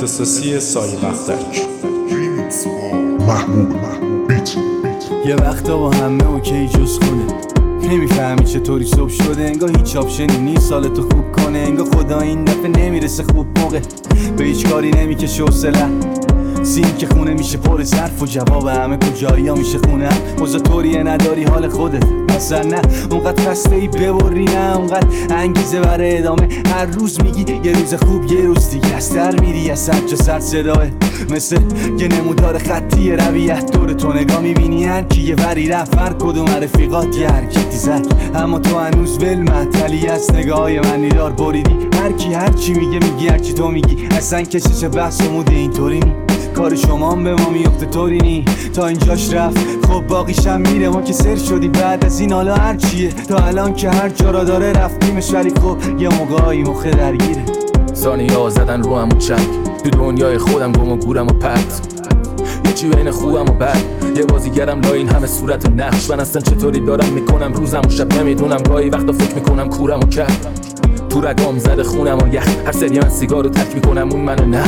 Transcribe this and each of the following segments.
اختصاصی سایه بختک. محمود بیت. یه وقتا با همه اوکی جز خونه، نمیفهمی چطوری صبح شده، انگار هیچ آپشنی نیست حالتو خوب کنه، انگار خدا این دفعه نمیرسه خوب موقع، به هیچ کاری نمیکشه حوصله، سین که خونه میشه پر ظرف و جواب همه کجایی ها میشه خونه، اوضاع طوریه نداری حال خودت مثلا، نه اونقدر خسته ای ببری، نه اونقدر انگیزه برای ادامه، هر روز میگی یه روز خوب یه روز دیگه از در میری، از سر جا سر صداه مثل یه نمودار خطی رویت، دور تو نگاه میبینی هر کی یه وری رفت، هر کدوم رفیقات یه حرکتی زد، اما تو هنوز ول معطلی از نگاههای من نیدار بریدی، هر کی هر چی میگه میگی، هر چی تو میگی اصلا کشش بحث و موده اینطوری نی، کار شما هم به ما میفته طوری نی، تا اینجاش رفت خب باقیشم میره، ما که سر شدی بعد از این حالا هر چیه، تا الان که هر جا را داره رفتیمش، ولی خب یه موقعی مخه درگیره، ثانیه ها زدن رو همون چنگ، تو دنیای خودم گم و گورم و پرت، یه چی بین خوبم و بد، یه بازیگرم لا این همه صورت و نقش، من اصلا چطوری دارم میکنم روزم و شب نمیدونم، گاهی وقتا فکر میکنم کورم و کرد، تو رگام زده خونم و یخ، هر سری من سیگارو تک میکنم اون منو نه،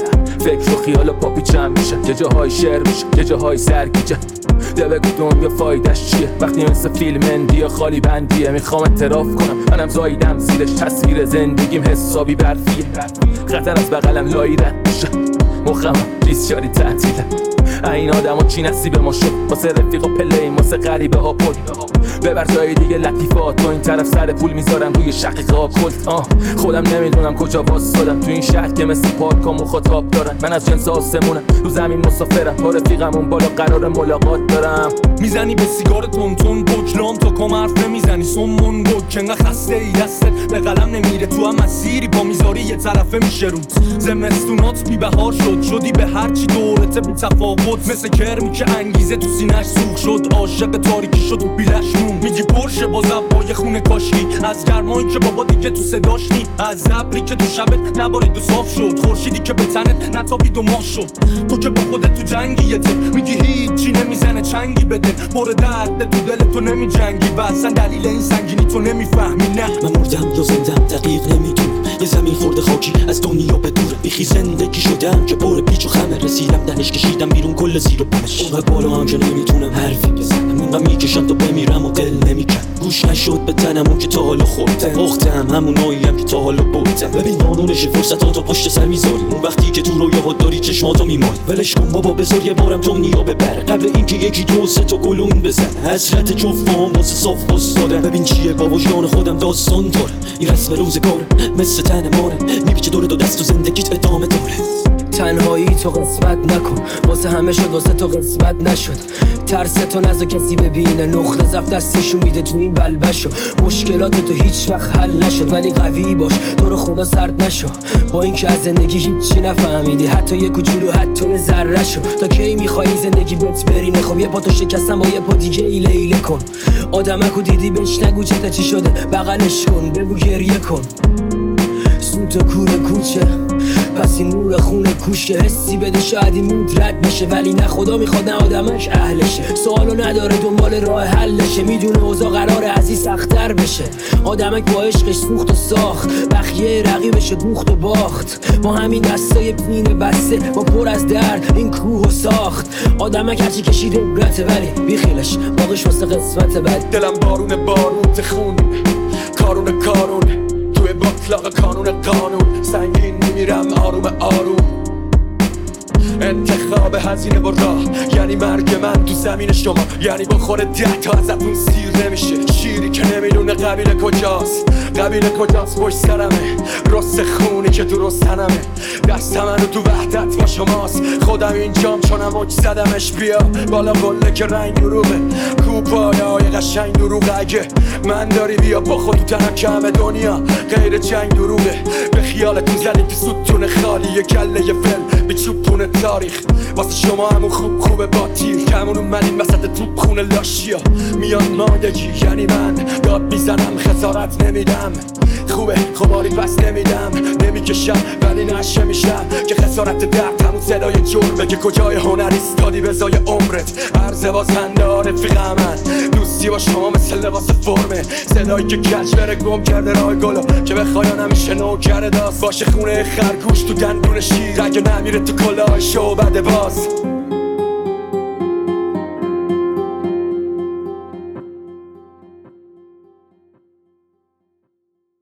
فکر و خیال و پاپی چم میشه، یه جاهای شعر میشه یه جاهای سرگیجه، ده بگو دنیا فایدش چیه وقتی مثل فیلم اندیا خالی بندیه، میخوام اعتراف کنم منم زاییدم زیرش، تصویر زندگیم حسابی برفیه، خطر از بغلم لایی رد میشه، مخم ریز شاری تعطیله، این آدم ها چی نصیب ما شد، واسه رفیق و پلیم واسه غریبه ها پل، ببر جای دیگه لطیفات، تو این طرف سر پول میذارم روی شقیقه ها کلت، خودم نمیدونم کجا واسادم تو این شهر که مثل پارکا مخاطب دارن، من از جنس آسمونم رو زمین مسافرم، با رفیقم اون بالا قرار ملاقات دارم، میزنی به سیگار تون بکلام تا کم حرف نمیزنی سمون بک، انقدر خسته ای دستت به قلم نمیره، تو هم مسیری با میذاری یه طرفه میشه رود، زمستونات بی بهار شدی به هر چی دورته بی تفاوت، مثل کرمی که انگیزه تو سینه‌اش سوخ شد، عاشق تاریکی شد و بیلش مون، میگی پرشه با زبای خونه کاشکی، از گرمایی که بابا دیگه تو صداش نی، از ابری که تو شبت نبارید و صاف شد، خورشیدی که به تنت نتابید و ماه شد، تو که با خودت تو جنگی ته، میگی هیچی نمیزنه چنگی بده، پر درد تو دل تو نمی جنگی، و اصلا دلیل این سنگینی تو نمیفهمی، نه من مردم یا زندم دقیق نمیدونم، یه زمین خورده خاکی از دنیا به دوره، بیخی زندگی شدم که پر پیچ و خمه، رسیدم دهش کشیدم بیرون کل زیر و پمش، اونقدر بالا هم که نمیتونم حرفی بزنم، اونقدر میکشم تا بمیرم و دل نمیکن، گوش نشد به تنم اون که تا حالا خوردم، اختم همونایی هم که تا حالا بردم، ببین قانونش فرصتاتو پشت سر میذاری، اون وقتی که تو رویاهات داری چشماتو میمالی، ولش کن بابا بذار یه بارم دنیا ببره، قبل اینکه یکی دو سه تا گلون بزن، حسرت جفتام واسه صاف واسادم، ببین چیه با وجدان خودم داستان داره، این رسم روزگاره مثل تن ماره، میپیچه دور دو دست و زندگیت ادامه داره، تنهایی تو قسمت نکن، واسه همه شد واسه تو قسمت نشد، ترس تو نذار کسی ببینه، نقطه ضعف دستشو میده تو این بلبشو، مشکلات تو هیچ وقت حل نشد، ولی قوی باش تو رو خدا سرد نشو، با اینکه از زندگی هیچی نفهمیدی، حتی یه کوچولو حتی یه ذره شو، تا کی میخوای زندگی بهت برینه، خب یه پا تو شکستم با یه پا دیگه ایله کن، آدمکو دیدی بهش نگو چته چی شده، بغلش کن بگو گریه کن، سوت و کور کوچه پس این نور خونه کوشه، حسی بده شاید این مود رد بشه، ولی نه خدا میخواد نه آدمش اهلشه، سوالو نداره دنبال راه حلشه، میدونه اوضاع قراره از این سخت‌تر بشه، آدمک با عشقش سوخت و ساخت، بخیه رقیبش دوخت و باخت، با همین دستای پینه بسته با پر از درد این کوه و ساخت، آدمک هرچی کشیده عبرته، ولی بیخیلش باقیش واسه قسمت بد، دلم بارون تخون کارون توی باطلاق قانون سنگین میمیرم آروم، انتخاب هزینه و راه یعنی مرگ من تو زمین شما، یعنی بخوره 10 تا ازتون سیر نمیشه، شیری که نمیدونه قبیله کجاست پشت سرمه، رست خونی که تو رستنمه، دست منو تو وحدت با شماست، خودم اینجام چونم موج زدمش، بیا بالا قله که رنگ دروغه، کوپایای قشنگ دروغه، اگه من داری بیا با خود تو تنم که همه دنیا غیر جنگ دروغه، به خیالتون زدید که ستون خالی یه کله یه فیلم به چوبونه تاریخ، واسه شما همون خوبه با تیر، کمون اومدین وسط توپ خونه لاشیا، میان مادگی یعنی من داد میزنم خسارت نمیدم، خوبه خباری پس نمیکشم ولی نشه میشم، که خسارت درد همون صدای جرمه، که کجای هنر ایستادی به زای عمرت، عرض بازنده رفیق من، دوست زیبا شما مثل لباس فرمه صدایی که کج بره گم کرده راه گلو که بخواین همیشه نوکر داست باشه خونه خرگوش تو دندون شیر اگه نمیره تو کلاه شعبده باز